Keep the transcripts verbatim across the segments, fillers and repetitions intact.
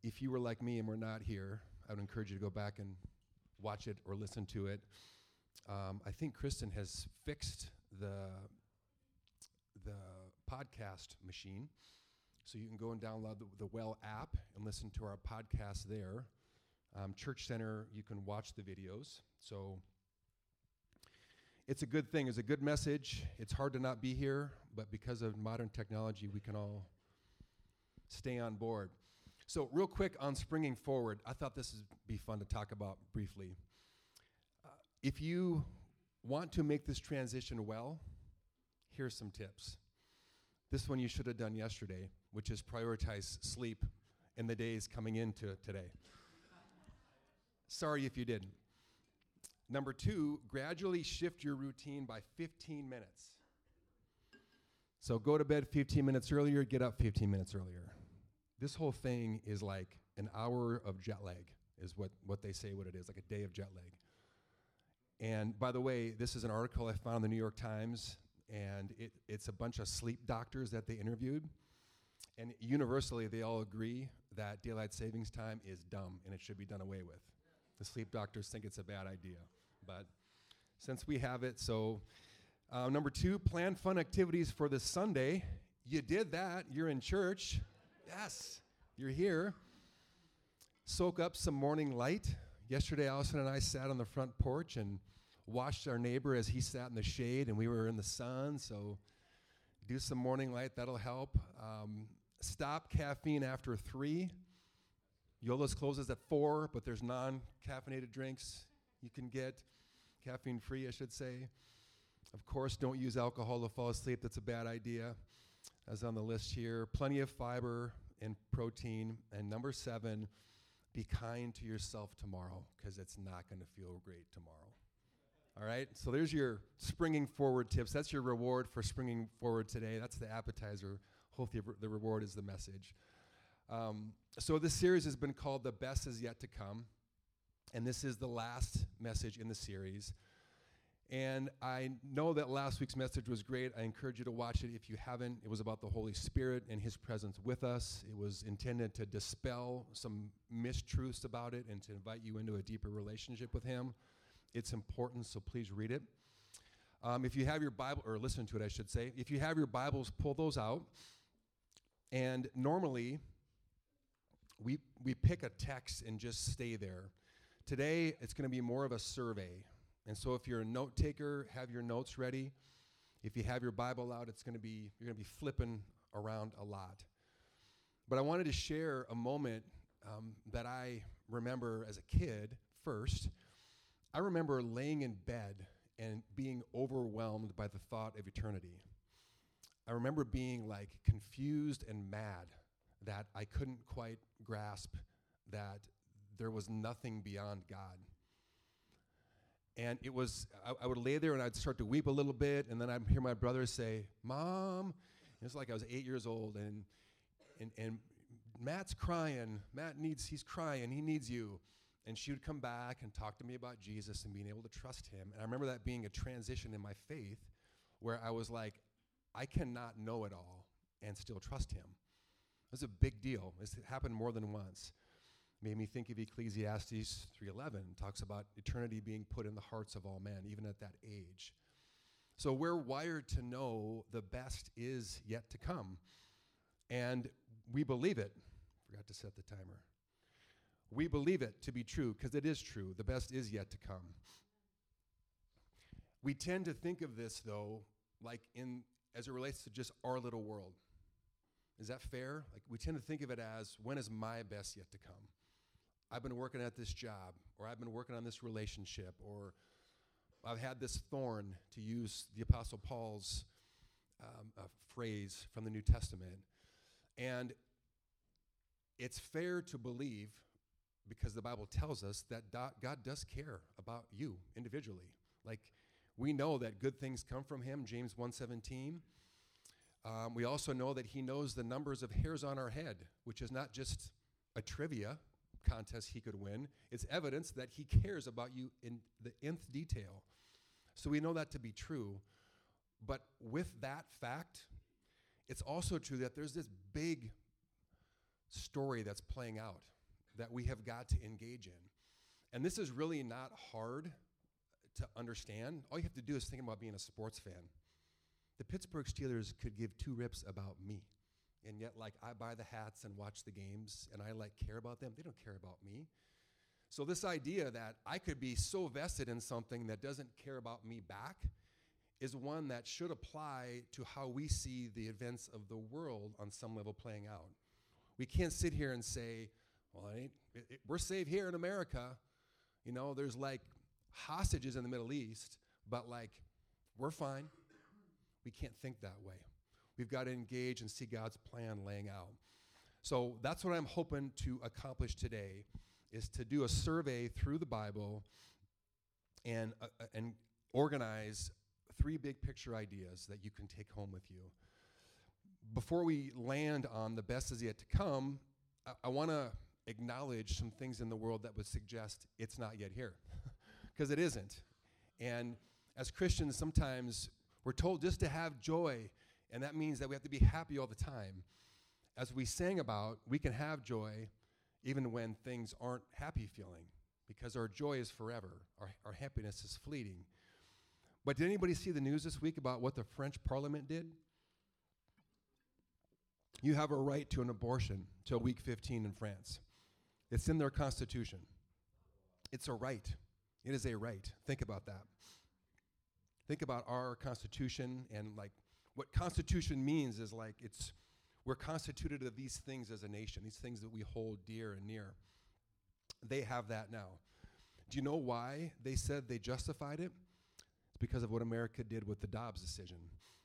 if you were like me and were not here, I would encourage you to go back and watch it or listen to it. Um, I think Kristen has fixed the the podcast machine, so you can go and download the, the Well app and listen to our podcast there. Um, Church Center, you can watch the videos. So it's a good thing. It's a good message. It's hard to not be here, but because of modern technology, we can all stay on board. So real quick on springing forward, I thought this would be fun to talk about briefly. Uh, if you want to make this transition well, here's some tips. This one you should have done yesterday, which is prioritize sleep in the days coming into today. Sorry if you didn't. Number two, gradually shift your routine by fifteen minutes. So go to bed fifteen minutes earlier, get up fifteen minutes earlier. This whole thing is like an hour of jet lag, is what, what they say what it is, like a day of jet lag. And by the way, this is an article I found in the New York Times, and it, it's a bunch of sleep doctors that they interviewed. And universally, they all agree that daylight savings time is dumb, and it should be done away with. The sleep doctors think it's a bad idea. But since we have it, so uh, number two, plan fun activities for this Sunday. You did that. You're in church. Yes, you're here. Soak up some morning light. Yesterday, Allison and I sat on the front porch and watched our neighbor as he sat in the shade, and we were in the sun, so do some morning light. That'll help. Um, stop caffeine after three. Yola's closes at four, but there's non-caffeinated drinks you can get, caffeine-free, I should say. Of course, don't use alcohol to fall asleep. That's a bad idea, as on the list here. Plenty of fiber and protein. And number seven, be kind to yourself tomorrow, because it's not going to feel great tomorrow. All right? So there's your springing forward tips. That's your reward for springing forward today. That's the appetizer. Hopefully the reward is the message. Um, so this series has been called The Best Is Yet to Come, and this is the last message in the series. And I know that last week's message was great. I encourage you to watch it if you haven't. It was about the Holy Spirit and His presence with us. It was intended to dispel some mistruths about it and to invite you into a deeper relationship with Him. It's important, so please read it. Um, if you have your Bible, or listen to it, I should say. If you have your Bibles, pull those out. And normally, we we pick a text and just stay there. Today, it's going to be more of a survey. And so if you're a note taker, have your notes ready. If you have your Bible out, it's going to be, you're going to be flipping around a lot. But I wanted to share a moment um, that I remember as a kid first. I remember laying in bed and being overwhelmed by the thought of eternity. I remember being like confused and mad that I couldn't quite grasp that there was nothing beyond God. And it was, I, I would lay there and I'd start to weep a little bit, and then I'd hear my brother say, "Mom," and it's like I was eight years old, and and and Matt's crying. Matt needs, he's crying, he needs you. And she would come back and talk to me about Jesus and being able to trust Him. And I remember that being a transition in my faith where I was like, I cannot know it all and still trust Him. It was a big deal. It's happened more than once. Made me think of Ecclesiastes three eleven. Talks about eternity being put in the hearts of all men, even at that age. So we're wired to know the best is yet to come. And we believe it. Forgot to set the timer. We believe it to be true, because it is true. The best is yet to come. We tend to think of this, though, like in as it relates to just our little world. Is that fair? Like, we tend to think of it as, when is my best yet to come? I've been working at this job, or I've been working on this relationship, or I've had this thorn, to use the Apostle Paul's um, uh, phrase from the New Testament. And it's fair to believe, because the Bible tells us that God does care about you individually. Like, we know that good things come from Him, James one seventeen. Um, we also know that He knows the numbers of hairs on our head, which is not just a trivia contest He could win. It's evidence that He cares about you in the nth detail. So we know that to be true. But with that fact, it's also true that there's this big story that's playing out that we have got to engage in. And this is really not hard to understand. All you have to do is think about being a sports fan. The Pittsburgh Steelers could give two rips about me. And yet, like, I buy the hats and watch the games, and I, like, care about them. They don't care about me. So this idea that I could be so vested in something that doesn't care about me back is one that should apply to how we see the events of the world on some level playing out. We can't sit here and say, well, it ain't, it, it, we're safe here in America. You know, there's, like, hostages in the Middle East, but, like, we're fine. We can't think that way. We've got to engage and see God's plan laying out. So that's what I'm hoping to accomplish today, is to do a survey through the Bible and uh, and organize three big picture ideas that you can take home with you. Before we land on the best is yet to come, I, I want to acknowledge some things in the world that would suggest it's not yet here, because it isn't. And as Christians, sometimes we're told just to have joy, and that means that we have to be happy all the time. As we sang about, we can have joy even when things aren't happy feeling, because our joy is forever. Our, our happiness is fleeting. But did anybody see the news this week about what the French Parliament did? You have a right to an abortion till week fifteen in France. It's in their constitution. It's a right. It is a right. Think about that. Think about our constitution, and like what constitution means is like it's we're constituted of these things as a nation, these things that we hold dear and near. They have that now. Do you know why they said they justified it? It's because of what America did with the Dobbs decision.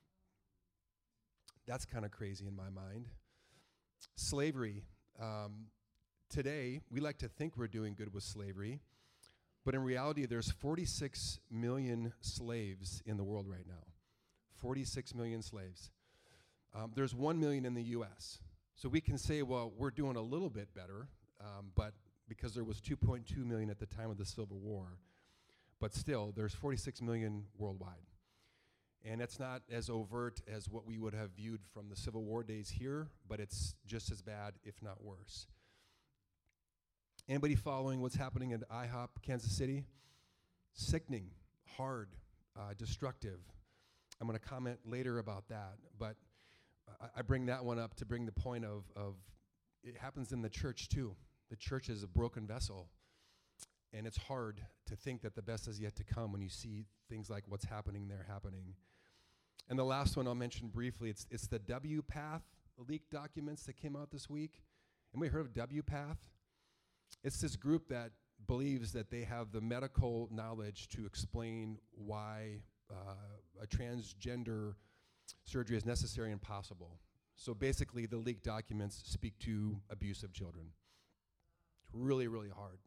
That's kind of crazy in my mind. Slavery. Um, today, we like to think we're doing good with slavery, but in reality, there's forty-six million slaves in the world right now. forty-six million slaves. Um, there's one million in the U S. So we can say, well, we're doing a little bit better, um, but because there was two point two million at the time of the Civil War. But still, there's forty-six million worldwide. And it's not as overt as what we would have viewed from the Civil War days here, but it's just as bad, if not worse. Anybody following what's happening at I hop Kansas City? Sickening, hard, uh, destructive. I'm going to comment later about that, but I, I bring that one up to bring the point of, of it happens in the church too. The church is a broken vessel, and it's hard to think that the best is yet to come when you see things like what's happening there happening. And the last one I'll mention briefly, it's it's the W PATH leaked documents that came out this week. Anybody heard of W PATH? It's this group that believes that they have the medical knowledge to explain why uh, a transgender surgery is necessary and possible. So basically, the leaked documents speak to abuse of children. It's really, really hard.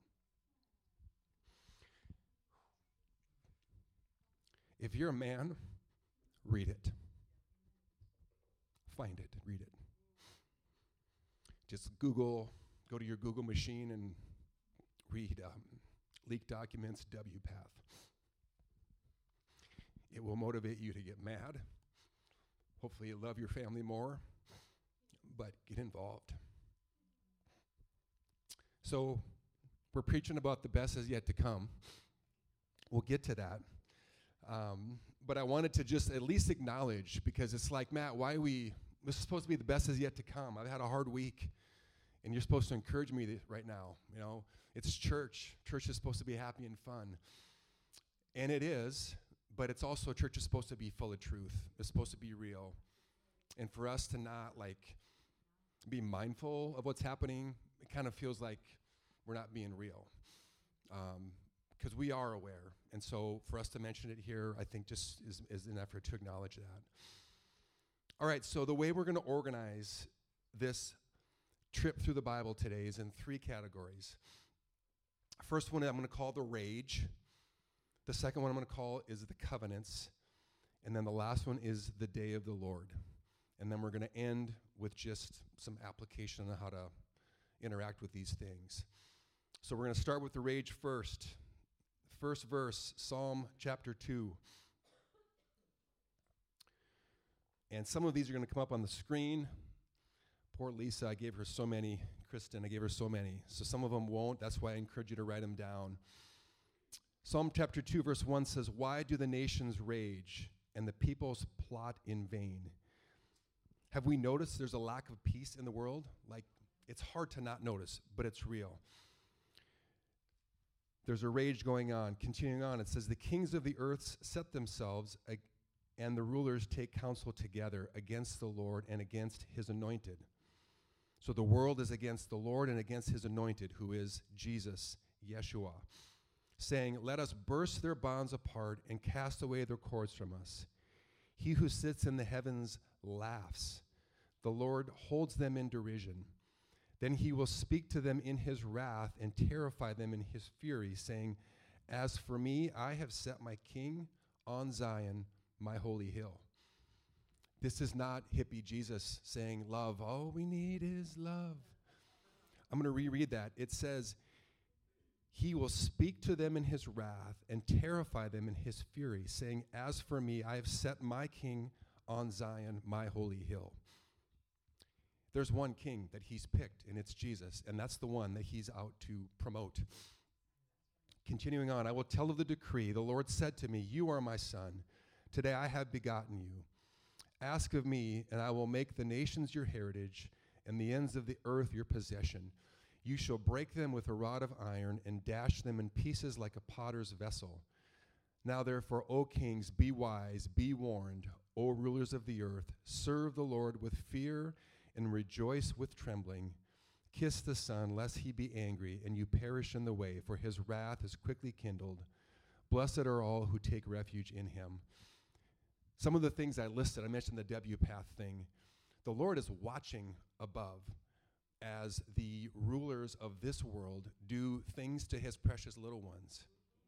If you're a man, read it. Find it, read it. Just Google, go to your Google machine and read um, leaked documents, W PATH. It will motivate you to get mad. Hopefully you love your family more, but get involved. So we're preaching about the best is yet to come. We'll get to that. Um, but I wanted to just at least acknowledge, because it's like, Matt, why we, this is supposed to be the best is yet to come. I've had a hard week, and you're supposed to encourage me th- right now. You know, it's church. Church is supposed to be happy and fun. And it is, but it's also, church is supposed to be full of truth. It's supposed to be real. And for us to not, like, be mindful of what's happening, it kind of feels like we're not being real. Um, because we are aware. And so for us to mention it here, I think just is, is an effort to acknowledge that. All right, so the way we're going to organize this trip through the Bible today is in three categories. First one I'm going to call the rage. The second one I'm going to call is the covenants. And then the last one is the day of the Lord. And then we're going to end with just some application on how to interact with these things. So we're going to start with the rage first. First verse, Psalm chapter two. And some of these are going to come up on the screen. Poor Lisa, I gave her so many Kristen. I gave her so many. So some of them won't. That's why I encourage you to write them down. Psalm chapter two, verse one says, "Why do the nations rage and the peoples plot in vain?" Have we noticed there's a lack of peace in the world? Like, it's hard to not notice, but it's real. There's a rage going on. Continuing on, it says, "The kings of the earth set themselves, ag- and the rulers take counsel together against the Lord and against his anointed." So the world is against the Lord and against his anointed, who is Jesus, Yeshua, saying, "Let us burst their bonds apart and cast away their cords from us." He who sits in the heavens laughs. The Lord holds them in derision. Then he will speak to them in his wrath and terrify them in his fury, saying, "As for me, I have set my king on Zion, my holy hill." This is not hippie Jesus saying love. All we need is love. I'm going to reread that. It says, he will speak to them in his wrath and terrify them in his fury, saying, "As for me, I have set my king on Zion, my holy hill." There's one king that he's picked, and it's Jesus, and that's the one that he's out to promote. Continuing on, "I will tell of the decree. The Lord said to me, 'You are my son. Today I have begotten you. Ask of me, and I will make the nations your heritage and the ends of the earth your possession. You shall break them with a rod of iron and dash them in pieces like a potter's vessel. Now therefore, O kings, be wise, be warned. O rulers of the earth, serve the Lord with fear and rejoice with trembling. Kiss the Son, lest he be angry and you perish in the way, for his wrath is quickly kindled. Blessed are all who take refuge in him." Some of the things I listed, I mentioned the W PATH thing. The Lord is watching above as the rulers of this world do things to his precious little ones.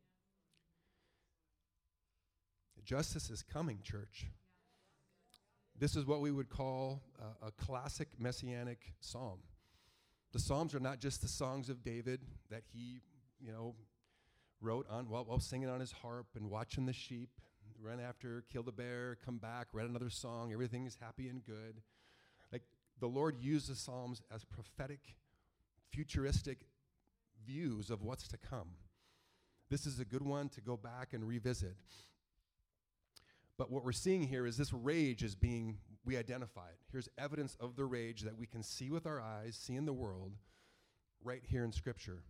Justice is coming, church. This is what we would call uh, a classic messianic psalm. The Psalms are not just the songs of David that he, you know, wrote on while, while singing on his harp and watching the sheep, run after, kill the bear, come back, write another song, everything is happy and good. Like, the Lord used the Psalms as prophetic, futuristic views of what's to come. This is a good one to go back and revisit. But what we're seeing here is this rage is being, we identify it. Here's evidence of the rage that we can see with our eyes, see in the world, right here in Scripture.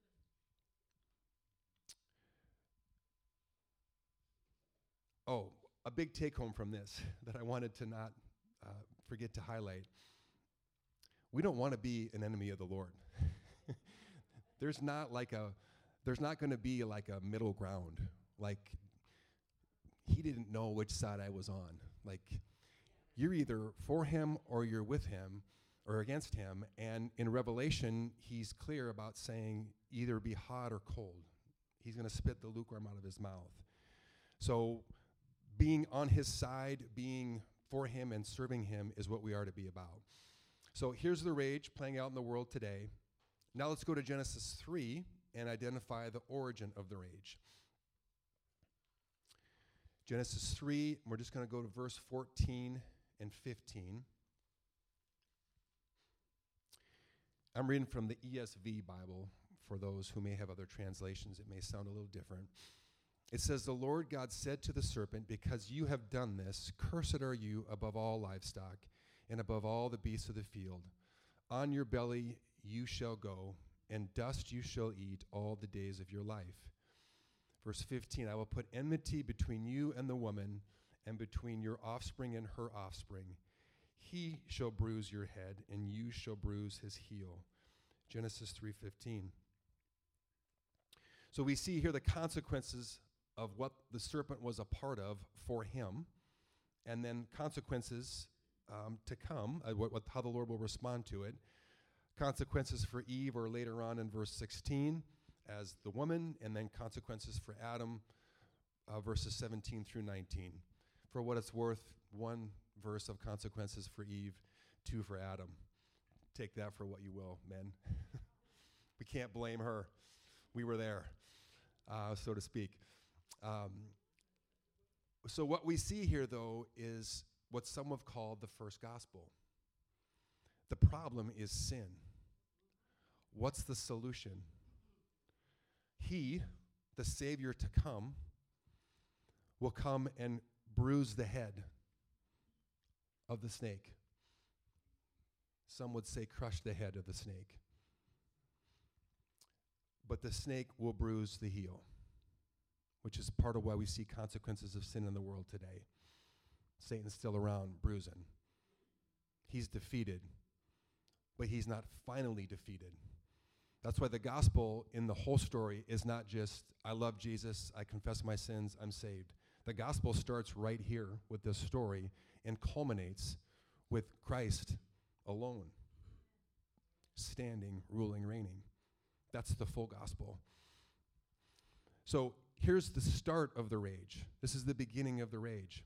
Oh, a big take home from this that I wanted to not uh, forget to highlight. We don't want to be an enemy of the Lord. There's not like a, there's not going to be like a middle ground. Like, he didn't know which side I was on. Like, you're either for him or you're with him or against him. And in Revelation, he's clear about saying either be hot or cold. He's going to spit the lukewarm out of his mouth. So being on his side, being for him and serving him is what we are to be about. So here's the rage playing out in the world today. Now let's go to Genesis three and identify the origin of the rage. Genesis three, we're just going to go to verse fourteen and fifteen. I'm reading from the E S V Bible. For those who may have other translations, it may sound a little different. It says, "The Lord God said to the serpent, because you have done this, cursed are you above all livestock and above all the beasts of the field. On your belly you shall go, and dust you shall eat all the days of your life." Verse fifteen, "I will put enmity between you and the woman, and between your offspring and her offspring. He shall bruise your head, and you shall bruise his heel." Genesis three fifteen. So we see here the consequences of what the serpent was a part of for him, and then consequences um, to come, uh, what, what, how the Lord will respond to it. Consequences for Eve are later on in verse sixteen as the woman, and then consequences for Adam, uh, verses seventeen through nineteen. For what it's worth, one verse of consequences for Eve, two for Adam. Take that for what you will, men. We can't blame her. We were there, uh, so to speak. Um, so what we see here, though, is what some have called the first gospel. The problem is sin. What's the solution? He, the Savior to come, will come and bruise the head of the snake. Some would say crush the head of the snake. But the snake will bruise the heel, which is part of why we see consequences of sin in the world today. Satan's still around bruising. He's defeated, but he's not finally defeated. That's why the gospel in the whole story is not just, I love Jesus, I confess my sins, I'm saved. The gospel starts right here with this story and culminates with Christ alone, standing, ruling, reigning. That's the full gospel. So here's the start of the rage. This is the beginning of the rage.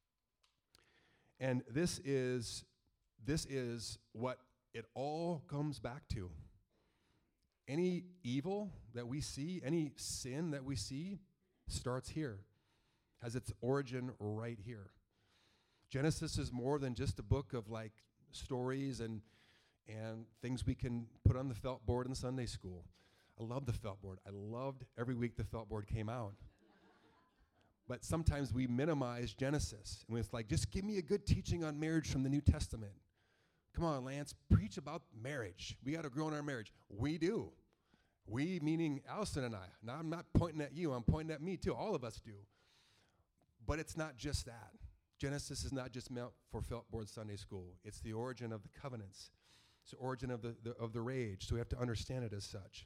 And this is, this is what it all comes back to. Any evil that we see, any sin that we see, starts here, has its origin right here. Genesis is more than just a book of like stories and and things we can put on the felt board in Sunday school. I love the felt board. I loved every week the felt board came out. But sometimes we minimize Genesis. And it's like, just give me a good teaching on marriage from the New Testament. Come on, Lance, preach about marriage. We got to grow in our marriage. We do. We, meaning Allison and I. Now, I'm not pointing at you. I'm pointing at me, too. All of us do. But it's not just that. Genesis is not just meant for felt board Sunday school. It's the origin of the covenants. It's the origin of the, the of the rage. So we have to understand it as such.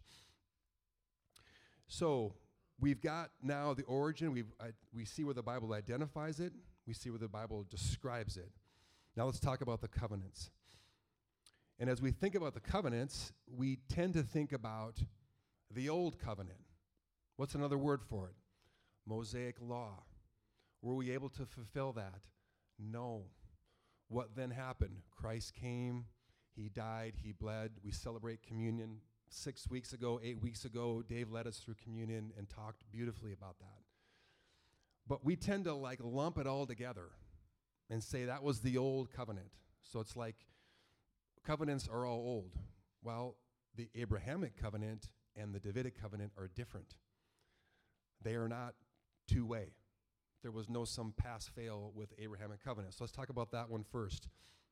So we've got now the origin. We've, I, we see where the Bible identifies it. We see where the Bible describes it. Now let's talk about the covenants. And as we think about the covenants, we tend to think about the old covenant. What's another word for it? Mosaic law. Were we able to fulfill that? No. What then happened? Christ came, he died, he bled. We celebrate communion. Six weeks ago, eight weeks ago, Dave led us through communion and talked beautifully about that. But we tend to like lump it all together and say that was the old covenant. So it's like covenants are all old. Well, the Abrahamic covenant and the Davidic covenant are different. They are not two-way. There was no some pass-fail with Abrahamic covenant. So let's talk about that one first.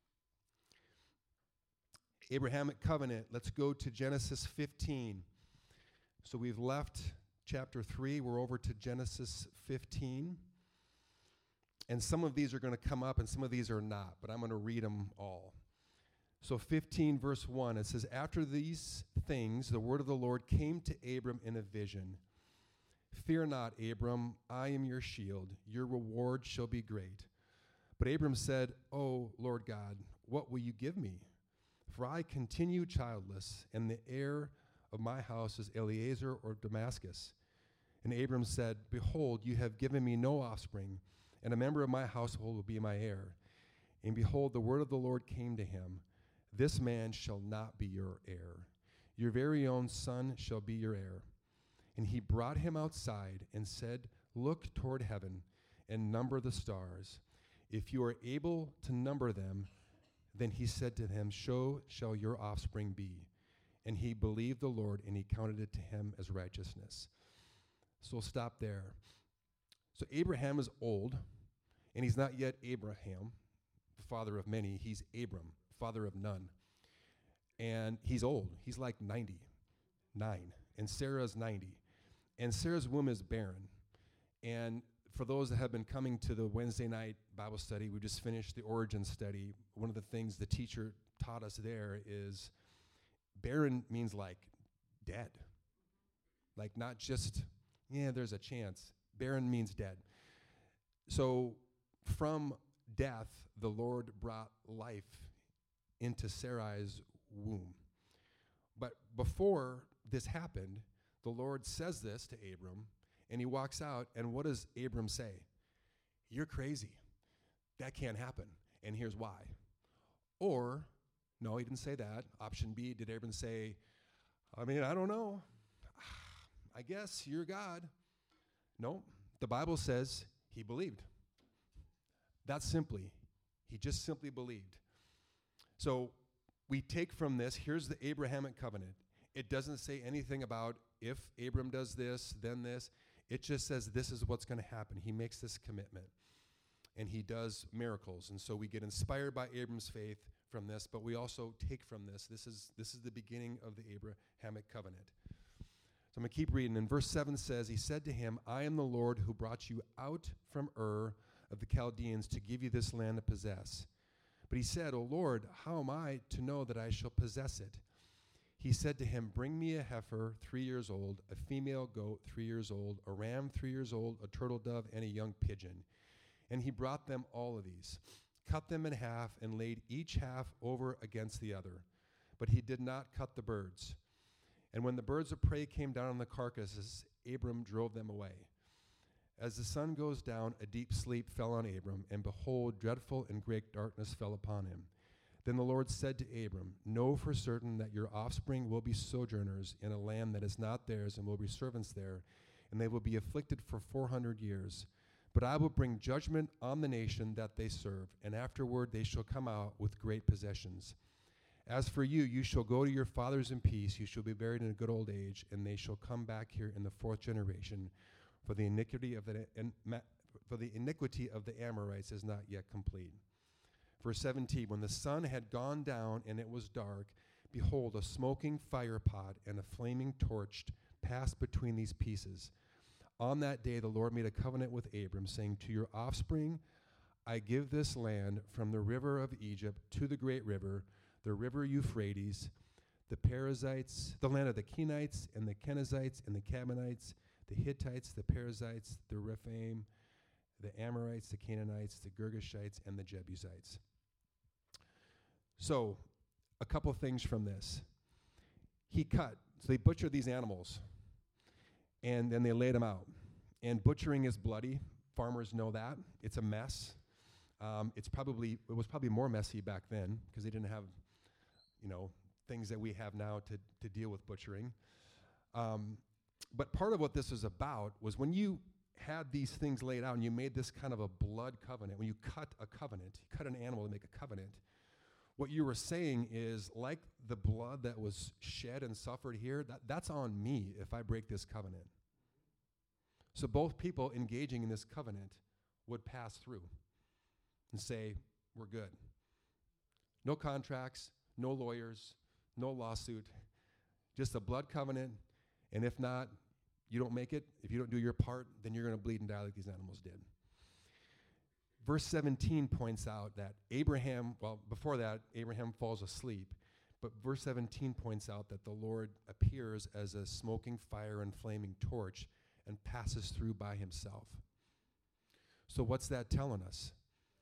Abrahamic covenant, let's go to Genesis fifteen. So we've left chapter three, we're over to Genesis fifteen. And some of these are going to come up and some of these are not, but I'm going to read them all. So fifteen verse one, it says, after these things, the word of the Lord came to Abram in a vision. Fear not, Abram, I am your shield. Your reward shall be great. But Abram said, O Lord God, what will you give me? For I continue childless, and the heir of my house is Eliezer or Damascus. And Abram said, behold, you have given me no offspring, and a member of my household will be my heir. And behold, the word of the Lord came to him, this man shall not be your heir. Your very own son shall be your heir. And he brought him outside and said, look toward heaven and number the stars. If you are able to number them, then he said to him, so shall your offspring be. And he believed the Lord, and he counted it to him as righteousness. So we'll stop there. So Abraham is old, and he's not yet Abraham, the father of many. He's Abram, father of none. And he's old. He's like ninety-nine, and Sarah's ninety. And Sarah's womb is barren. And for those that have been coming to the Wednesday night Bible study, we just finished the origin study. One of the things the teacher taught us there is barren means like dead. Like not just, yeah, there's a chance. Barren means dead. So from death, the Lord brought life into Sarai's womb. But before this happened, the Lord says this to Abram, and he walks out, and what does Abram say? You're crazy. That can't happen, and here's why. Or, no, he didn't say that. Option B, did Abram say, I mean, I don't know. I guess you're God. No, the Bible says he believed. That's simply, he just simply believed. So we take from this, here's the Abrahamic covenant. It doesn't say anything about if Abram does this, then this. It just says this is what's going to happen. He makes this commitment, and he does miracles. And so we get inspired by Abram's faith from this, but we also take from this. This is, this is the beginning of the Abrahamic covenant. So I'm going to keep reading. And verse seven says, he said to him, I am the Lord who brought you out from Ur of the Chaldeans to give you this land to possess. But he said, O Lord, how am I to know that I shall possess it? He said to him, bring me a heifer three years old, a female goat three years old, a ram three years old, a turtle dove, and a young pigeon. And he brought them all of these, cut them in half, and laid each half over against the other. But he did not cut the birds. And when the birds of prey came down on the carcasses, Abram drove them away. As the sun goes down, a deep sleep fell on Abram, and behold, dreadful and great darkness fell upon him. Then the Lord said to Abram, know for certain that your offspring will be sojourners in a land that is not theirs, and will be servants there, and they will be afflicted for four hundred years. But I will bring judgment on the nation that they serve, and afterward they shall come out with great possessions. As for you, you shall go to your fathers in peace. You shall be buried in a good old age, and they shall come back here in the fourth generation. For the iniquity of the in, ma, for the iniquity of the Amorites is not yet complete. Verse seventeen, when the sun had gone down and it was dark, behold, a smoking fire pot and a flaming torch passed between these pieces. On that day the Lord made a covenant with Abram, saying, to your offspring I give this land from the river of Egypt to the great river, the river Euphrates, the Perizzites, the land of the Kenites and the Kenizzites and the Canaanites, the Hittites, the Perizzites, the Rephaim, the Amorites, the Canaanites, the Girgashites, and the Jebusites. So, a couple things from this. He cut, so they butchered these animals, and then they laid them out. And butchering is bloody. Farmers know that. It's a mess. Um, it's probably, it was probably more messy back then, because they didn't have, you know, things that we have now to, to deal with butchering. Um, but part of what this was about was when you had these things laid out and you made this kind of a blood covenant, when you cut a covenant, you cut an animal to make a covenant, what you were saying is, like the blood that was shed and suffered here, that, that's on me if I break this covenant. So both people engaging in this covenant would pass through and say, we're good. No contracts, no lawyers, no lawsuit, just a blood covenant, and if not, you don't make it. If you don't do your part, then you're going to bleed and die like these animals did. Verse seventeen points out that Abraham, well, before that, Abraham falls asleep, but verse seventeen points out that the Lord appears as a smoking fire and flaming torch and passes through by himself. So what's that telling us?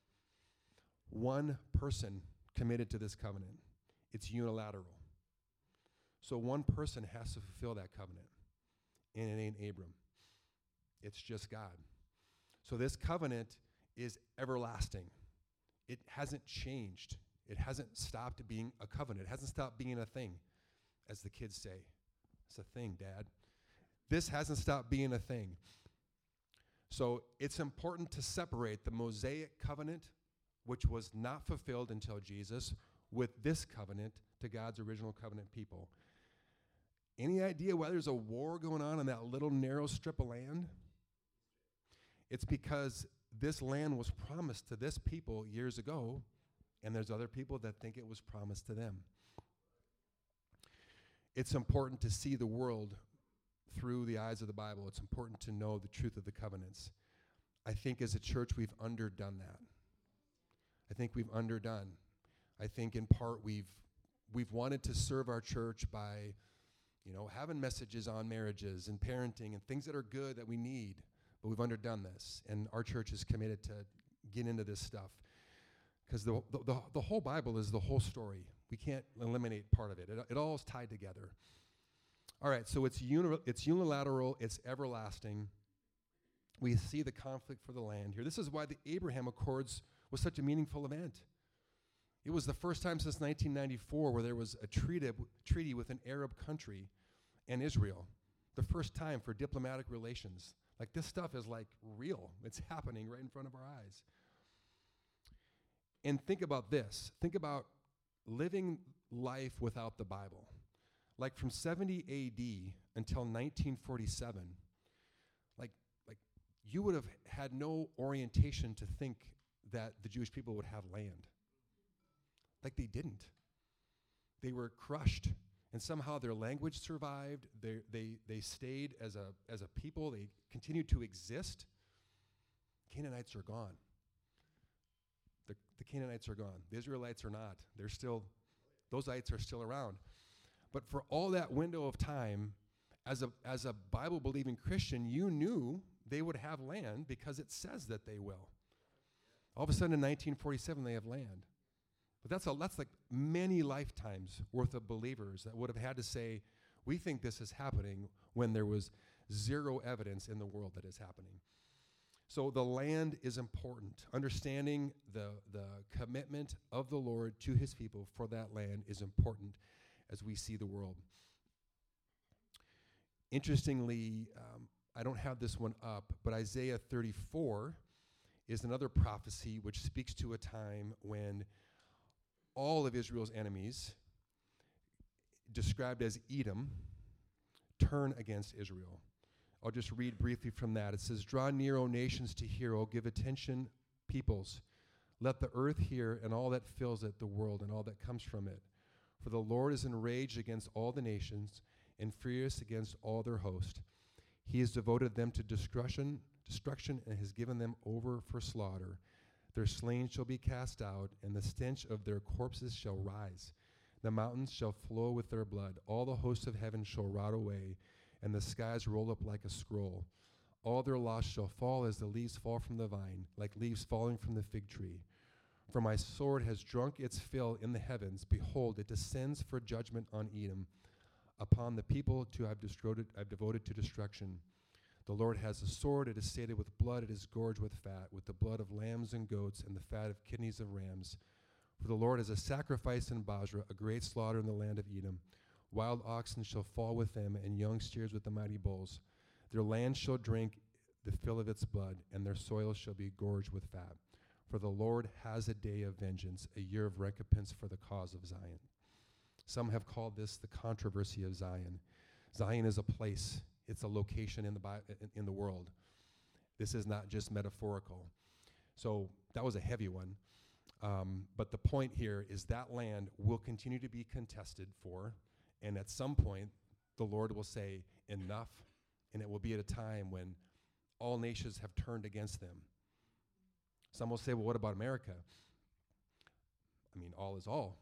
One person committed to this covenant. It's unilateral. So one person has to fulfill that covenant, and it ain't Abram. It's just God. So this covenant is everlasting. It hasn't changed. It hasn't stopped being a covenant. It hasn't stopped being a thing, as the kids say. It's a thing, Dad. This hasn't stopped being a thing. So it's important to separate the Mosaic covenant, which was not fulfilled until Jesus, with this covenant to God's original covenant people. Any idea why there's a war going on in that little narrow strip of land? It's because this land was promised to this people years ago, and there's other people that think it was promised to them. It's important to see the world through the eyes of the Bible. It's important to know the truth of the covenants. I think as a church we've underdone that. I think we've underdone. I think in part we've we've wanted to serve our church by, you know, having messages on marriages and parenting and things that are good that we need, but we've underdone this, and our church is committed to get into this stuff because the, the the the whole Bible is the whole story. We can't eliminate part of it. It, it all is tied together. All right, so it's uni- it's unilateral, it's everlasting. We see the conflict for the land here. This is why the Abraham Accords was such a meaningful event. It was the first time since nineteen ninety-four where there was a treaty, treaty with an Arab country and Israel. The first time for diplomatic relations. Like, this stuff is like real. It's happening right in front of our eyes. And think about this. Think about living life without the Bible. Like from seventy A D until nineteen forty-seven, like, like you would have had no orientation to think that the Jewish people would have land. Like they didn't. They were crushed, and somehow their language survived. They, they, they stayed as a, as a people. They continued to exist. Canaanites are gone. The, the Canaanites are gone. The Israelites are not. They're still, those ites are still around. But for all that window of time, as a, as a Bible-believing Christian, you knew they would have land because it says that they will. All of a sudden in nineteen forty-seven, they have land. But that's, a, that's like many lifetimes worth of believers that would have had to say, we think this is happening when there was zero evidence in the world that is happening. So the land is important. Understanding the, the commitment of the Lord to his people for that land is important as we see the world. Interestingly, um, I don't have this one up, but Isaiah thirty-four is another prophecy which speaks to a time when all of Israel's enemies, described as Edom, turn against Israel. I'll just read briefly from that. It says, "Draw near, O nations, to hear, O give attention, peoples. Let the earth hear, and all that fills it, the world, and all that comes from it. For the Lord is enraged against all the nations, and furious against all their host. He has devoted them to destruction, destruction, and has given them over for slaughter. Their slain shall be cast out, and the stench of their corpses shall rise. The mountains shall flow with their blood. All the hosts of heaven shall rot away, and the skies roll up like a scroll. All their loss shall fall as the leaves fall from the vine, like leaves falling from the fig tree. For my sword has drunk its fill in the heavens. Behold, it descends for judgment on Edom, upon the people to I've devoted, I've devoted to destruction. The Lord has a sword, it is sated with blood, it is gorged with fat, with the blood of lambs and goats, and the fat of kidneys of rams. For the Lord has a sacrifice in Basra, a great slaughter in the land of Edom. Wild oxen shall fall with them, and young steers with the mighty bulls. Their land shall drink the fill of its blood, and their soil shall be gorged with fat. For the Lord has a day of vengeance, a year of recompense for the cause of Zion." Some have called this the controversy of Zion. Zion is a place. It's a location in the Bi- in, in the world. This is not just metaphorical. So that was a heavy one. Um, but the point here is that land will continue to be contested for, and at some point, the Lord will say, enough, and it will be at a time when all nations have turned against them. Some will say, well, what about America? I mean, all is all.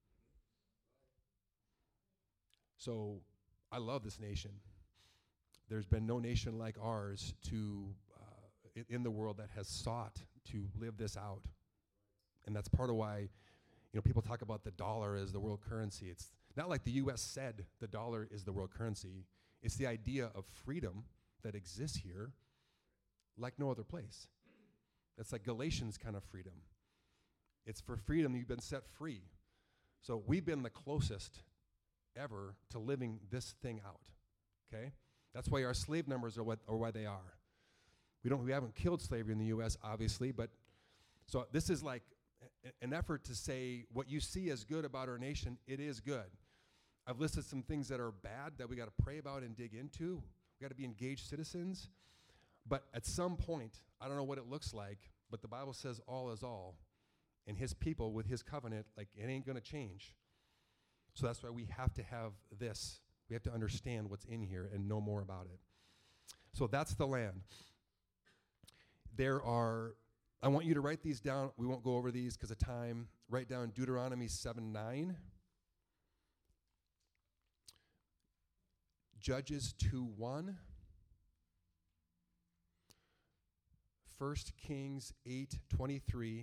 So I love this nation. There's been no nation like ours to uh, in, in the world that has sought to live this out. And that's part of why, you know, people talk about the dollar as the world currency. It's not like the U S said the dollar is the world currency. It's the idea of freedom that exists here like no other place. It's like Galatians kind of freedom. It's for freedom you've been set free. So we've been the closest ever to living this thing out, okay? That's why our slave numbers are what are why they are. We don't we haven't killed slavery in the U S obviously, but so this is like a, an effort to say what you see as good about our nation, it is good. I've listed some things that are bad that we got to pray about and dig into. We got to be engaged citizens. But at some point, I don't know what it looks like, but the Bible says all is all. And his people with his covenant, like it ain't going to change. So that's why we have to have this. We have to understand what's in here and know more about it. So that's the land. There are, I want you to write these down. We won't go over these because of time. Write down Deuteronomy seven nine. Judges two one. First Kings eight twenty-three.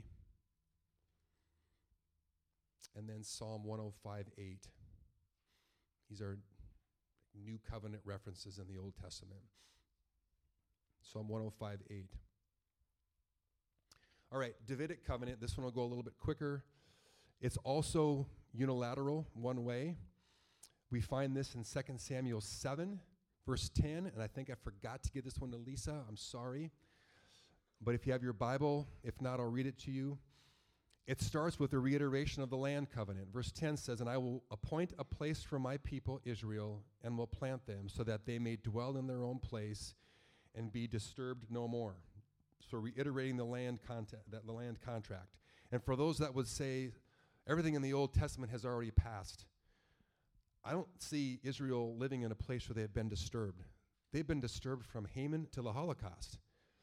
And then Psalm one oh five eight. These are new covenant references in the Old Testament. Psalm one oh five eight. All right, Davidic covenant. This one will go a little bit quicker. It's also unilateral, one way. We find this in Second Samuel seven, verse ten. And I think I forgot to give this one to Lisa. I'm sorry. But if you have your Bible, if not, I'll read it to you. It starts with a reiteration of the land covenant. Verse ten says, and I will appoint a place for my people Israel and will plant them so that they may dwell in their own place and be disturbed no more. So reiterating the land contact, that the land contract. And for those that would say everything in the Old Testament has already passed, I don't see Israel living in a place where they have been disturbed. They've been disturbed from Haman to the Holocaust.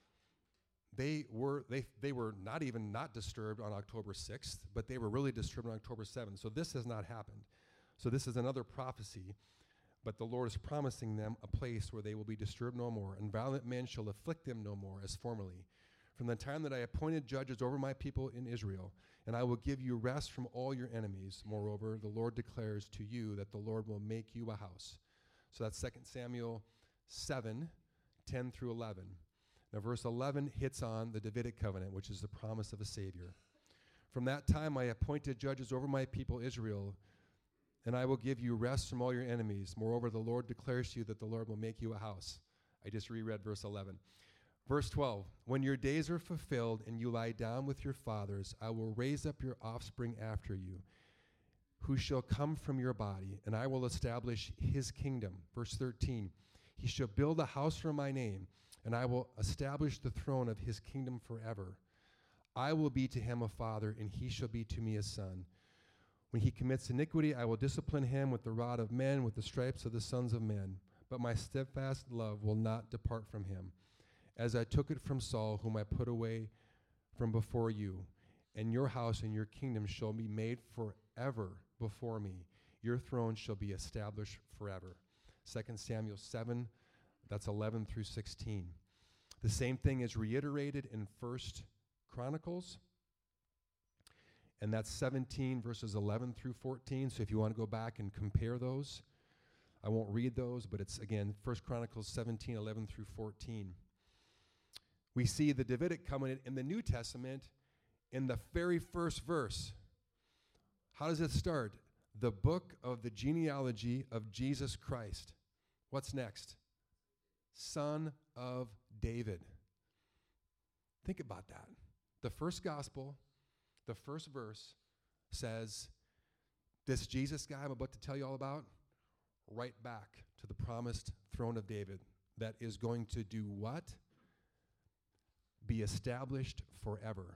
They were they they were not even not disturbed on October sixth, but they were really disturbed on October seventh. So this has not happened. So this is another prophecy, but the Lord is promising them a place where they will be disturbed no more, and violent men shall afflict them no more as formerly. From the time that I appointed judges over my people in Israel, and I will give you rest from all your enemies. Moreover, the Lord declares to you that the Lord will make you a house. So that's Second Samuel seven, ten through eleven. Now, verse eleven hits on the Davidic covenant, which is the promise of a Savior. From that time I appointed judges over my people Israel, and I will give you rest from all your enemies. Moreover, the Lord declares to you that the Lord will make you a house. I just reread verse eleven. Verse twelve, when your days are fulfilled and you lie down with your fathers, I will raise up your offspring after you, who shall come from your body, and I will establish his kingdom. Verse thirteen, he shall build a house for my name, and I will establish the throne of his kingdom forever. I will be to him a father, and he shall be to me a son. When he commits iniquity, I will discipline him with the rod of men, with the stripes of the sons of men. But my steadfast love will not depart from him, as I took it from Saul, whom I put away from before you. And your house and your kingdom shall be made forever before me. Your throne shall be established forever. Second Samuel seven, that's eleven through sixteen. The same thing is reiterated in First Chronicles, and that's seventeen verses eleven through fourteen. So if you want to go back and compare those, I won't read those, but it's, again, First Chronicles seventeen, eleven through fourteen. We see the Davidic covenant in the New Testament in the very first verse. How does it start? The book of the genealogy of Jesus Christ. What's next? Son of David. Think about that. The first gospel, the first verse says, this Jesus guy I'm about to tell you all about, right back to the promised throne of David that is going to do what? Be established forever.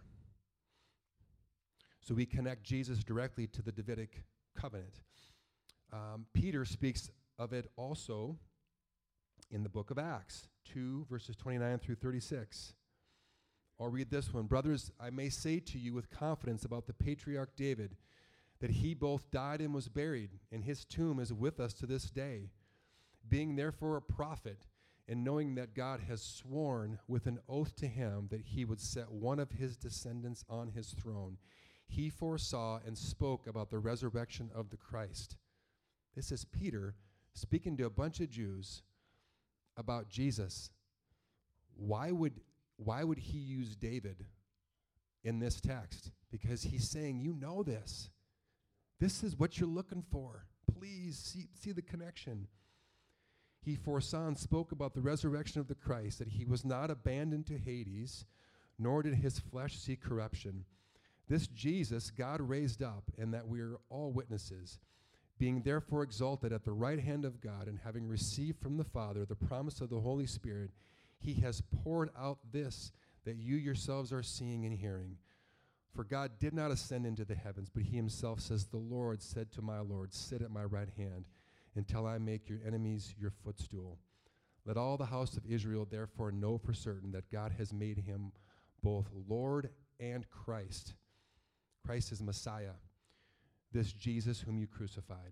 So we connect Jesus directly to the Davidic covenant. Um, Peter speaks of it also in the book of Acts, two, verses twenty-nine through thirty-six. I'll read this one. Brothers, I may say to you with confidence about the patriarch David, that he both died and was buried, and his tomb is with us to this day. Being therefore a prophet, and knowing that God has sworn with an oath to him that he would set one of his descendants on his throne, he foresaw and spoke about the resurrection of the Christ. This is Peter speaking to a bunch of Jews about Jesus. Why would, why would he use David in this text? Because he's saying, you know this. This is what you're looking for. Please see, see the connection. He foresaw and spoke about the resurrection of the Christ, that he was not abandoned to Hades, nor did his flesh see corruption. This Jesus God raised up, and that we are all witnesses. Being therefore exalted at the right hand of God, and having received from the Father the promise of the Holy Spirit, he has poured out this that you yourselves are seeing and hearing. For God did not ascend into the heavens, but he himself says, the Lord said to my Lord, sit at my right hand, until I make your enemies your footstool. Let all the house of Israel therefore know for certain that God has made him both Lord and Christ. Christ is Messiah, this Jesus whom you crucified.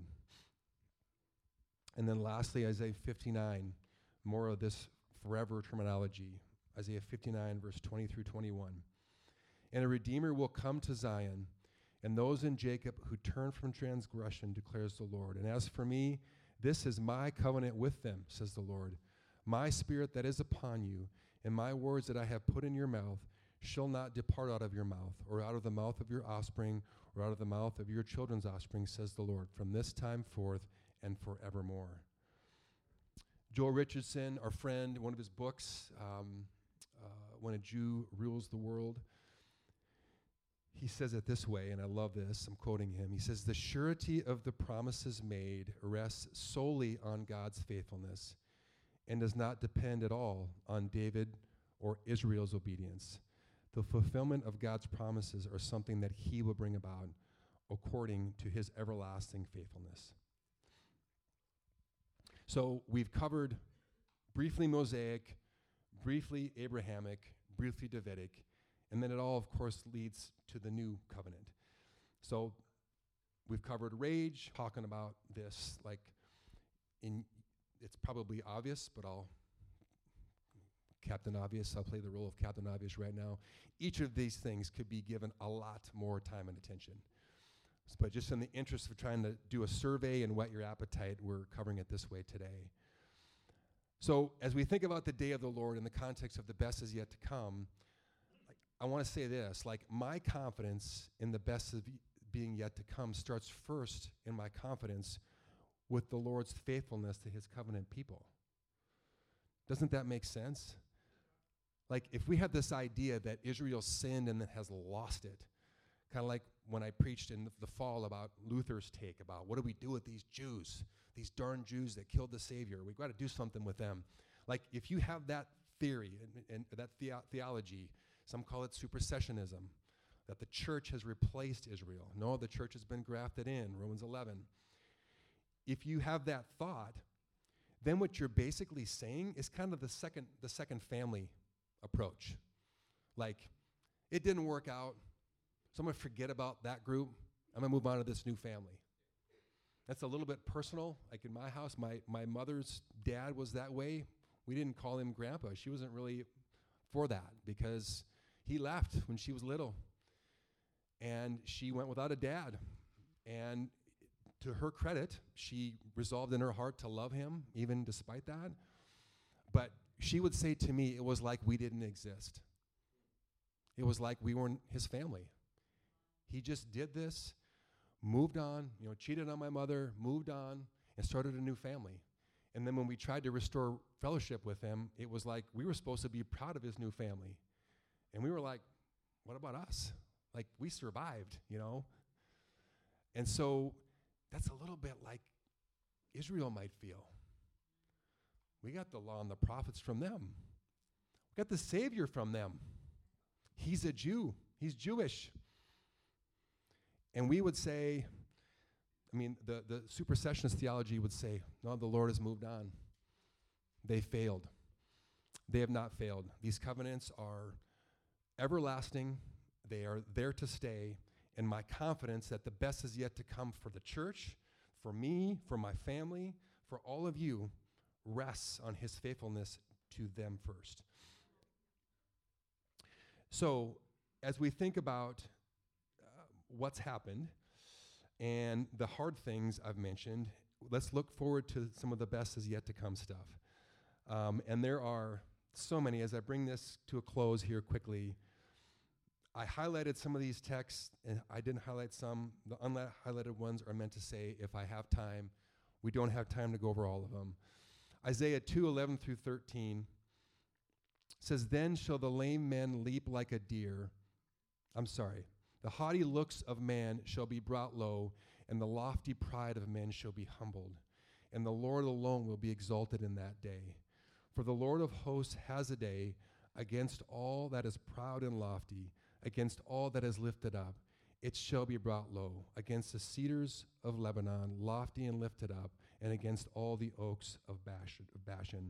And then lastly, Isaiah fifty-nine, more of this forever terminology. Isaiah fifty-nine, verse twenty through twenty-one. And a Redeemer will come to Zion, and those in Jacob who turn from transgression, declares the Lord. And as for me, this is my covenant with them, says the Lord. My spirit that is upon you, and my words that I have put in your mouth, shall not depart out of your mouth, or out of the mouth of your offspring, or out of the mouth of your children's offspring, says the Lord, from this time forth and forevermore. Joel Richardson, our friend, one of his books, um, uh, When a Jew Rules the World, he says it this way, and I love this. I'm quoting him. He says, "The surety of the promises made rests solely on God's faithfulness and does not depend at all on David or Israel's obedience. The fulfillment of God's promises are something that he will bring about according to his everlasting faithfulness." So we've covered briefly Mosaic, briefly Abrahamic, briefly Davidic, and then it all, of course, leads to the new covenant. So we've covered rage, talking about this, like, in it's probably obvious, but I'll, Captain Obvious, I'll play the role of Captain Obvious right now. Each of these things could be given a lot more time and attention. S- But just in the interest of trying to do a survey and whet your appetite, we're covering it this way today. So as we think about the day of the Lord in the context of the best is yet to come, like, I want to say this, like, my confidence in the best of y- being yet to come starts first in my confidence with the Lord's faithfulness to his covenant people. Doesn't that make sense? Like, if we have this idea that Israel sinned and then has lost it, kind of like when I preached in the, the fall about Luther's take about what do we do with these Jews, these darn Jews that killed the Savior? We've got to do something with them. Like, if you have that theory and, and that theo- theology, some call it supersessionism, that the church has replaced Israel. No, the church has been grafted in, Romans eleven. If you have that thought, then what you're basically saying is kind of the second, the second family approach. Like, it didn't work out, so I'm going to forget about that group. I'm going to move on to this new family. That's a little bit personal. Like in my house, my, my mother's dad was that way. We didn't call him grandpa. She wasn't really for that because he left when she was little. And she went without a dad. And to her credit, she resolved in her heart to love him, even despite that. But she would say to me, it was like we didn't exist. It was like we weren't his family. He just did this, moved on, you know, cheated on my mother, moved on, and started a new family. And then when we tried to restore fellowship with him, it was like we were supposed to be proud of his new family. And we were like, what about us? Like, we survived, you know? And so that's a little bit like Israel might feel. We got the law and the prophets from them. We got the Savior from them. He's a Jew. He's Jewish. And we would say, I mean, the, the supersessionist theology would say, no, the Lord has moved on. They failed. They have not failed. These covenants are everlasting. They are there to stay. And my confidence that the best is yet to come for the church, for me, for my family, for all of you, rests on his faithfulness to them first. So as we think about uh, what's happened and the hard things I've mentioned, let's look forward to some of the best is yet to come stuff. Um, and there are so many. As I bring this to a close here quickly, I highlighted some of these texts, and I didn't highlight some. The unhighlighted ones are meant to say, if I have time. We don't have time to go over all of them. Isaiah two, eleven through thirteen says, "Then shall the lame men leap like a deer." I'm sorry. "The haughty looks of man shall be brought low, and the lofty pride of men shall be humbled. And the Lord alone will be exalted in that day. For the Lord of hosts has a day against all that is proud and lofty, against all that is lifted up. It shall be brought low, against the cedars of Lebanon, lofty and lifted up, and against all the oaks of Bashan. Of Bashan.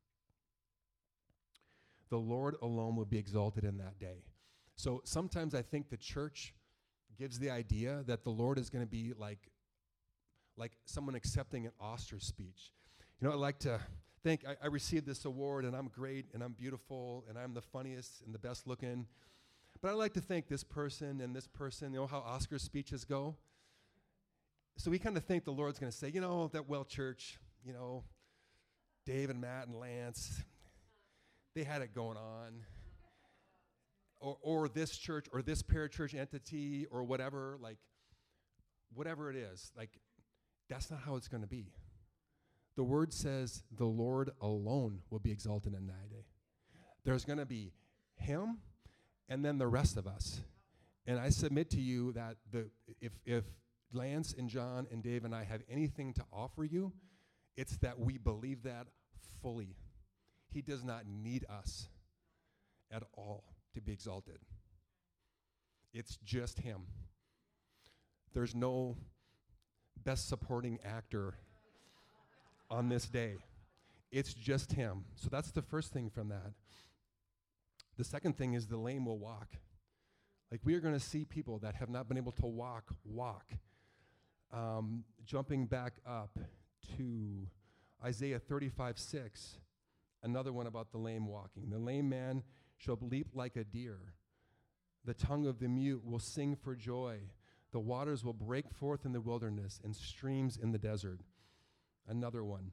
The Lord alone will be exalted in that day." So sometimes I think the church gives the idea that the Lord is going to be like, like someone accepting an Oscar speech. You know, I like to think I, I received this award and I'm great and I'm beautiful and I'm the funniest and the best looking. But I like to think this person and this person, you know how Oscar speeches go? So we kind of think the Lord's going to say, you know, that well church, you know, Dave and Matt and Lance, they had it going on. Or, or this church or this parachurch entity or whatever, like, whatever it is, like, that's not how it's going to be. The word says the Lord alone will be exalted in that day. There's going to be him and then the rest of us. And I submit to you that the if if Lance and John and Dave and I have anything to offer you, it's that we believe that fully. He does not need us at all to be exalted. It's just him. There's no best supporting actor on this day. It's just him. So that's the first thing from that. The second thing is the lame will walk. Like, we are going to see people that have not been able to walk, walk. Um, jumping back up to Isaiah thirty-five six, another one about the lame walking. The lame man shall leap like a deer. The tongue of the mute will sing for joy. The waters will break forth in the wilderness and streams in the desert. Another one.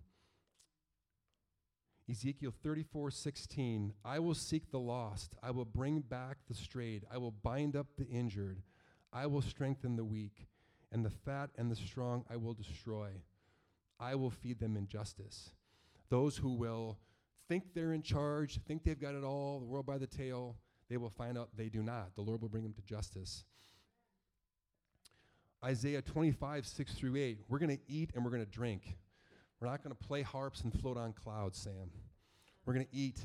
Ezekiel thirty-four sixteen, I will seek the lost. I will bring back the strayed. I will bind up the injured. I will strengthen the weak. And the fat and the strong I will destroy. I will feed them in justice. Those who will think they're in charge, think they've got it all, the world by the tail, they will find out they do not. The Lord will bring them to justice. Isaiah twenty-five six through eight, we're going to eat and we're going to drink. We're not going to play harps and float on clouds, Sam. We're going to eat.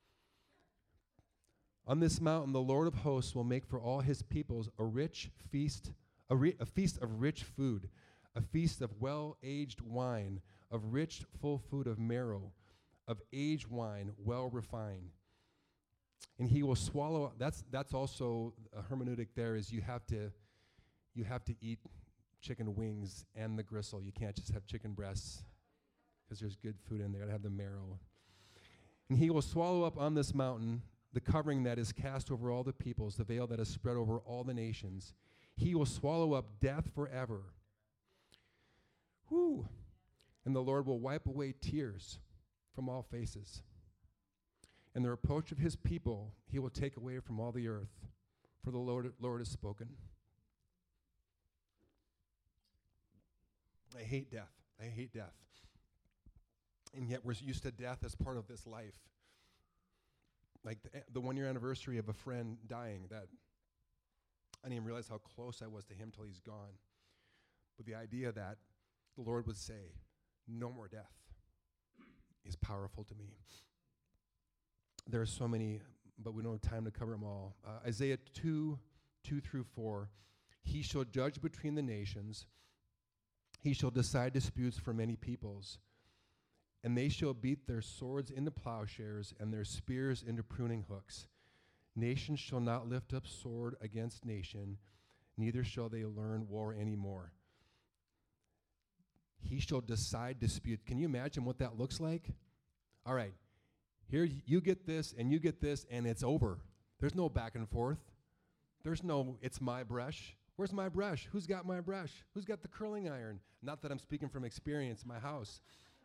On this mountain, the Lord of hosts will make for all his peoples a rich feast, a, re- a feast of rich food, a feast of well-aged wine, of rich, full food of marrow, of aged wine, well refined. And he will swallow. That's that's also a hermeneutic. There is you have to, you have to eat chicken wings and the gristle. You can't just have chicken breasts, because there's good food in there. You gotta have the marrow. And he will swallow up on this mountain the covering that is cast over all the peoples, the veil that is spread over all the nations. He will swallow up death forever. Whew. And the Lord will wipe away tears from all faces. And the reproach of his people he will take away from all the earth, for the Lord, Lord has spoken. I hate death. I hate death. And yet we're used to death as part of this life. Like the, the one-year anniversary of a friend dying, that I didn't even realize how close I was to him till he's gone. But the idea that the Lord would say, no more death, is powerful to me. There are so many, but we don't have time to cover them all. Uh, Isaiah two, two through four, he shall judge between the nations. He shall decide disputes for many peoples. And they shall beat their swords into plowshares and their spears into pruning hooks. Nation shall not lift up sword against nation, neither shall they learn war anymore. He shall decide dispute. Can you imagine what that looks like? All right, here you get this and you get this and it's over. There's no back and forth. There's no, it's my brush. Where's my brush? Who's got my brush? Who's got the curling iron? Not that I'm speaking from experience in my house.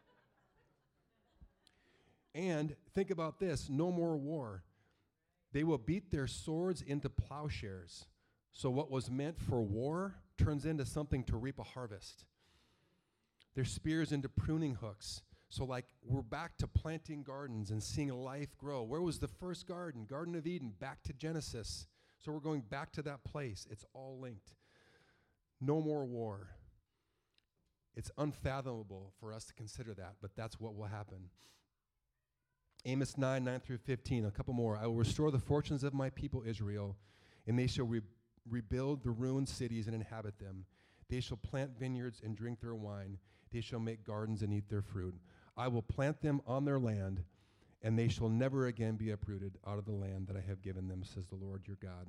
And think about this, no more war. They will beat their swords into plowshares. So what was meant for war turns into something to reap a harvest. Their spears into pruning hooks. So like we're back to planting gardens and seeing life grow. Where was the first garden? Garden of Eden, back to Genesis. So we're going back to that place. It's all linked. No more war. It's unfathomable for us to consider that, but that's what will happen. Amos nine, nine through fifteen, a couple more. I will restore the fortunes of my people Israel, and they shall re- rebuild the ruined cities and inhabit them. They shall plant vineyards and drink their wine. They shall make gardens and eat their fruit. I will plant them on their land, and they shall never again be uprooted out of the land that I have given them, says the Lord your God.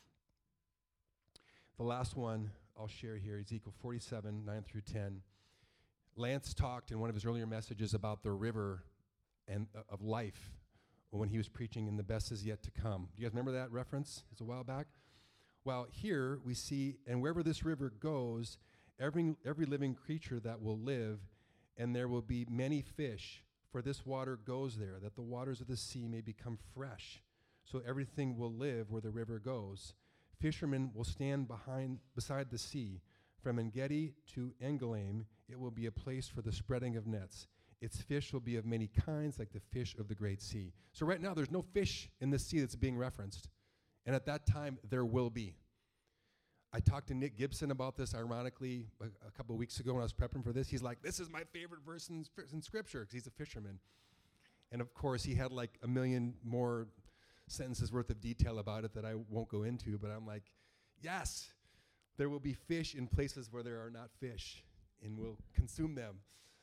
The last one I'll share here, Ezekiel forty-seven, nine through ten. Lance talked in one of his earlier messages about the river and uh, of life when he was preaching in The Best Is Yet to Come. Do you guys remember that reference? It's a while back. Well, here we see, and wherever this river goes, every every living creature that will live, and there will be many fish, for this water goes there, that the waters of the sea may become fresh. So everything will live where the river goes. Fishermen will stand behind beside the sea. From En-gedi to Engalim, it will be a place for the spreading of nets. Its fish will be of many kinds, like the fish of the great sea. So right now, there's no fish in the sea that's being referenced. And at that time, there will be. I talked to Nick Gibson about this, ironically, a, a couple of weeks ago when I was prepping for this. He's like, this is my favorite verse in, in Scripture, because he's a fisherman. And of course, he had like a million more sentences worth of detail about it that I won't go into, but I'm like, yes, there will be fish in places where there are not fish, and we'll consume them.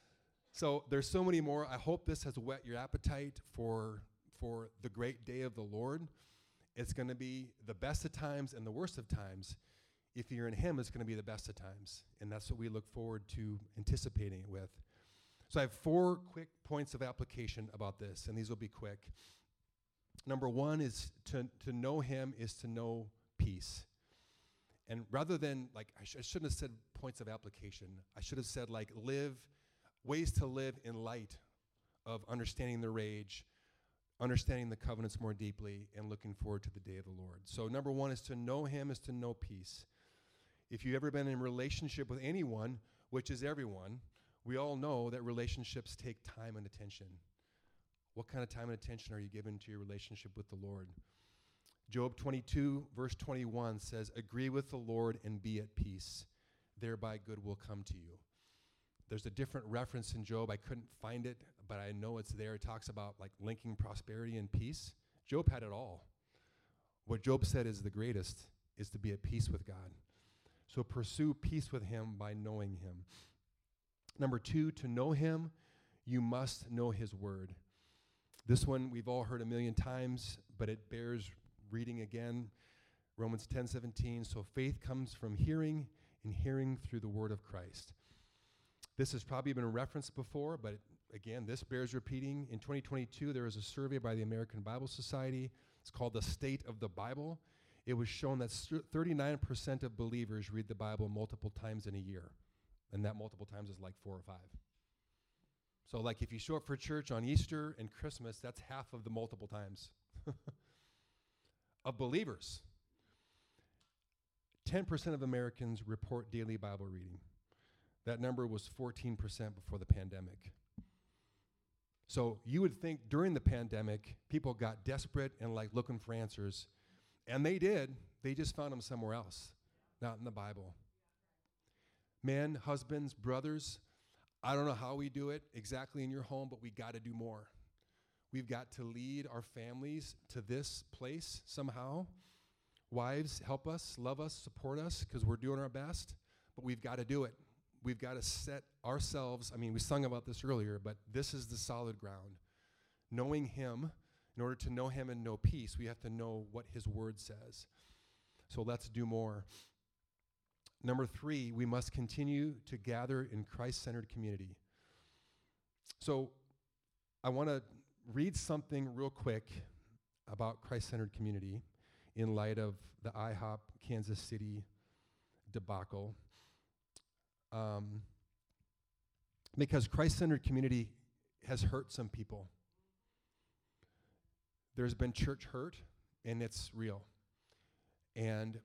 So there's so many more. I hope this has whet your appetite for, for the great day of the Lord. It's going to be the best of times and the worst of times. If you're in him, it's going to be the best of times. And that's what we look forward to anticipating it with. So I have four quick points of application about this, and these will be quick. Number one is to, to know him is to know peace. And rather than, like, I, sh- I shouldn't have said points of application. I should have said, like, live, ways to live in light of understanding the rage, understanding the covenants more deeply, and looking forward to the day of the Lord. So number one is to know him is to know peace. If you've ever been in a relationship with anyone, which is everyone, we all know that relationships take time and attention. What kind of time and attention are you giving to your relationship with the Lord? Job twenty-two, verse twenty-one says, agree with the Lord and be at peace. Thereby good will come to you. There's a different reference in Job. I couldn't find it, but I know it's there. It talks about like linking prosperity and peace. Job had it all. What Job said is the greatest is to be at peace with God. So pursue peace with him by knowing him. Number two, to know him, you must know his word. This one we've all heard a million times, but it bears reading again. Romans ten seventeen, so faith comes from hearing, and hearing through the word of Christ. This has probably been referenced before, but again, this bears repeating. In twenty twenty-two, there was a survey by the American Bible Society. It's called the State of the Bible. It was shown that thirty-nine percent of believers read the Bible multiple times in a year. And that multiple times is like four or five. So like if you show up for church on Easter and Christmas, that's half of the multiple times of believers. ten percent of Americans report daily Bible reading. That number was fourteen percent before the pandemic. So you would think during the pandemic, people got desperate and like looking for answers. And they did. They just found them somewhere else, not in the Bible. Men, husbands, brothers, I don't know how we do it exactly in your home, but we got to do more. We've got to lead our families to this place somehow. Wives, help us, love us, support us, because we're doing our best, but we've got to do it. We've got to set ourselves, I mean, we sung about this earlier, but this is the solid ground. Knowing him, in order to know him and know peace, we have to know what his word says. So let's do more. Number three, we must continue to gather in Christ-centered community. So I want to read something real quick about Christ-centered community in light of the I hop Kansas City debacle. Um, because Christ-centered community has hurt some people. There's been church hurt, and it's real. And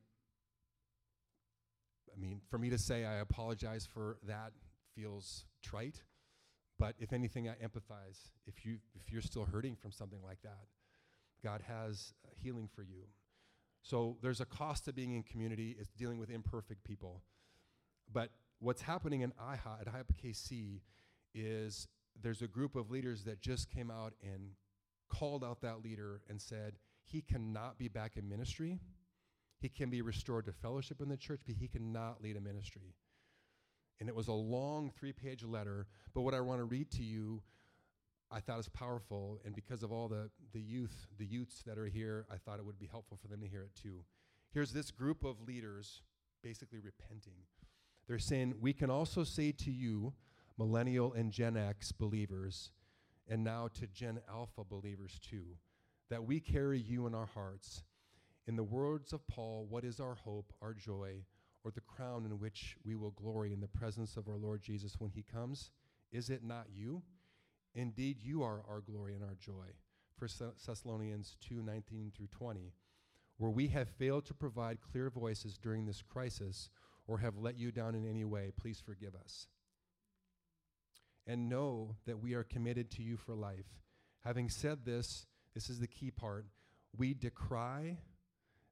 I mean, for me to say I apologize for that feels trite, but if anything, I empathize. If you if you're still hurting from something like that, God has uh, healing for you. So there's a cost to being in community. It's dealing with imperfect people. But what's happening in I H O at I H O P K C is there's a group of leaders that just came out and called out that leader and said, he cannot be back in ministry. He can be restored to fellowship in the church, but he cannot lead a ministry. And it was a long three-page letter, but what I want to read to you, I thought is powerful, and because of all the, the youth, the youths that are here, I thought it would be helpful for them to hear it too. Here's this group of leaders basically repenting. They're saying, we can also say to you, millennial and Gen X believers, and now to Gen Alpha believers too, that we carry you in our hearts. In the words of Paul, what is our hope, our joy, or the crown in which we will glory in the presence of our Lord Jesus when he comes? Is it not you? Indeed, you are our glory and our joy. First Thessalonians two, nineteen through twenty. Where we have failed to provide clear voices during this crisis or have let you down in any way, please forgive us. And know that we are committed to you for life. Having said this, this is the key part, we decry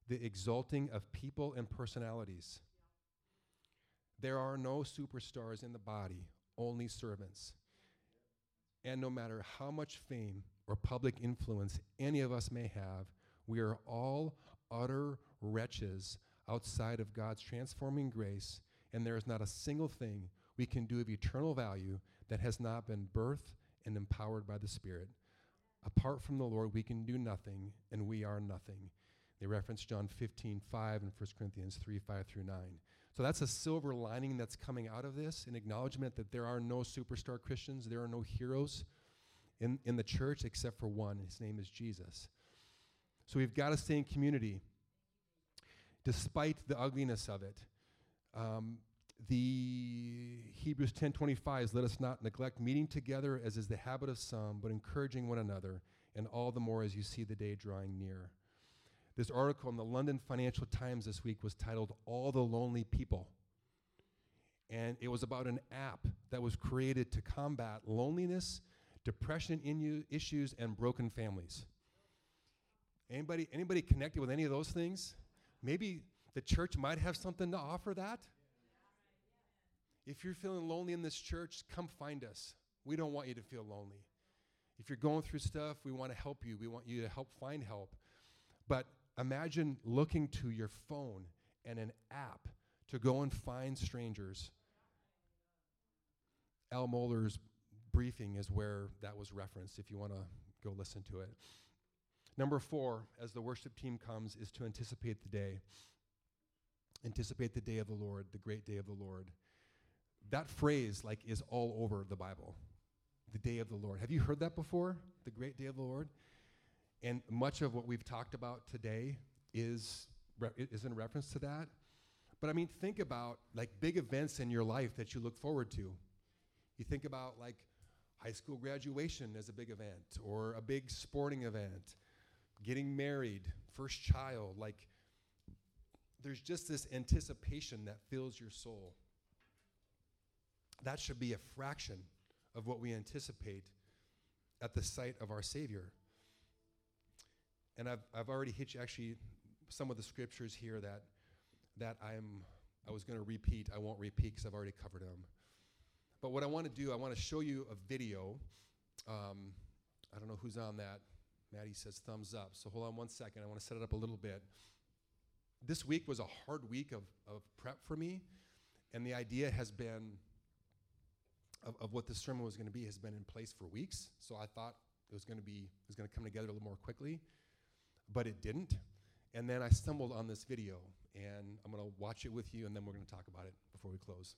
the exalting of people and personalities. There are no superstars in the body, only servants. And no matter how much fame or public influence any of us may have, we are all utter wretches outside of God's transforming grace, and there is not a single thing we can do of eternal value that has not been birthed and empowered by the Spirit. Apart from the Lord, we can do nothing, and we are nothing. They reference John fifteen five and First Corinthians three five through nine. So that's a silver lining that's coming out of this, an acknowledgement that there are no superstar Christians, there are no heroes in, in the church except for one. His name is Jesus. So we've got to stay in community despite the ugliness of it. Um, the Hebrews ten twenty-five is, let us not neglect meeting together as is the habit of some, but encouraging one another, and all the more as you see the day drawing near. This article in the London Financial Times this week was titled, All the Lonely People. And it was about an app that was created to combat loneliness, depression in issues, and broken families. Anybody, anybody connected with any of those things? Maybe the church might have something to offer that. If you're feeling lonely in this church, come find us. We don't want you to feel lonely. If you're going through stuff, we want to help you. We want you to help find help. But imagine looking to your phone and an app to go and find strangers. Al Mohler's briefing is where that was referenced, if you want to go listen to it. Number four, as the worship team comes, is to anticipate the day. Anticipate the day of the Lord, the great day of the Lord. That phrase, like, is all over the Bible. The day of the Lord. Have you heard that before? The great day of the Lord? And much of what we've talked about today is, re- is in reference to that. But I mean, think about like big events in your life that you look forward to. You think about like high school graduation as a big event, or a big sporting event, getting married, first child. Like, there's just this anticipation that fills your soul. That should be a fraction of what we anticipate at the sight of our Savior. And I've I've already hit you actually some of the scriptures here that that I'm I was going to repeat. I won't repeat because I've already covered them. But what I want to do, I want to show you a video. Um, I don't know who's on that. Maddie says thumbs up. So hold on one second. I want to set it up a little bit. This week was a hard week of, of prep for me, and the idea has been of, of what this sermon was going to be has been in place for weeks. So I thought it was going to be it was going to come together a little more quickly, but it didn't. And then I stumbled on this video, and I'm going to watch it with you, and then we're going to talk about it before we close.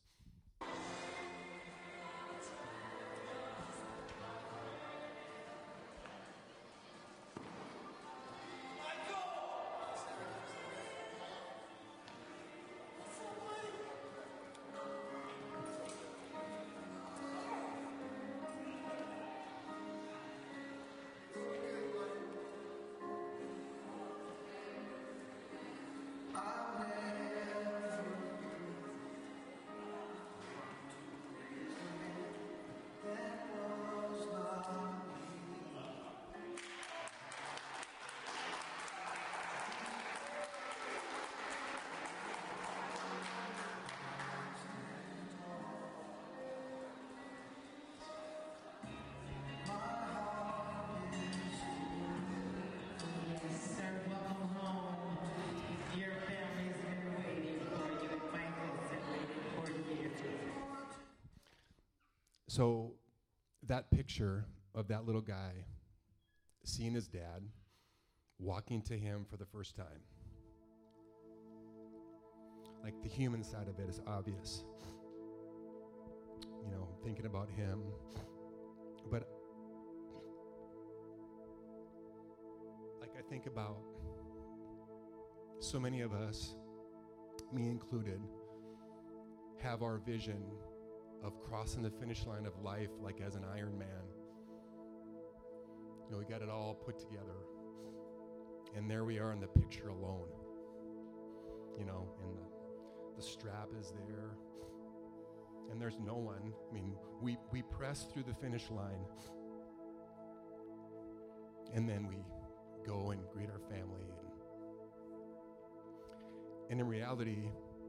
So that picture of that little guy seeing his dad walking to him for the first time, like the human side of it is obvious, you know, thinking about him. But like I think about so many of us, me included, have our vision of crossing the finish line of life like as an Iron Man. You know, we got it all put together. And there we are in the picture alone. You know, and the, the strap is there. And there's no one. I mean, we, we press through the finish line. And then we go and greet our family. And And in reality,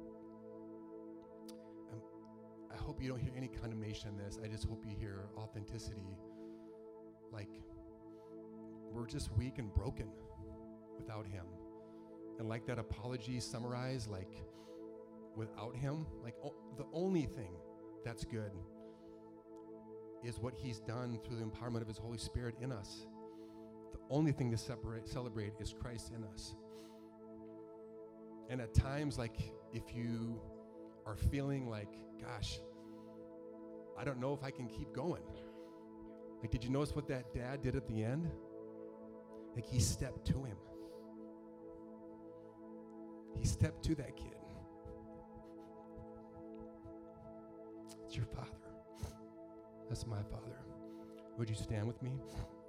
um, I hope you don't hear any condemnation in this. I just hope you hear authenticity. Like, we're just weak and broken without him. And like that apology summarized, like, without him, like o- the only thing that's good is what he's done through the empowerment of his Holy Spirit in us. The only thing to separate, celebrate is Christ in us. And at times, like, if you are feeling like, gosh, I don't know if I can keep going. Like, did you notice what that dad did at the end? Like, he stepped to him. He stepped to that kid. It's your father. That's my father. Would you stand with me?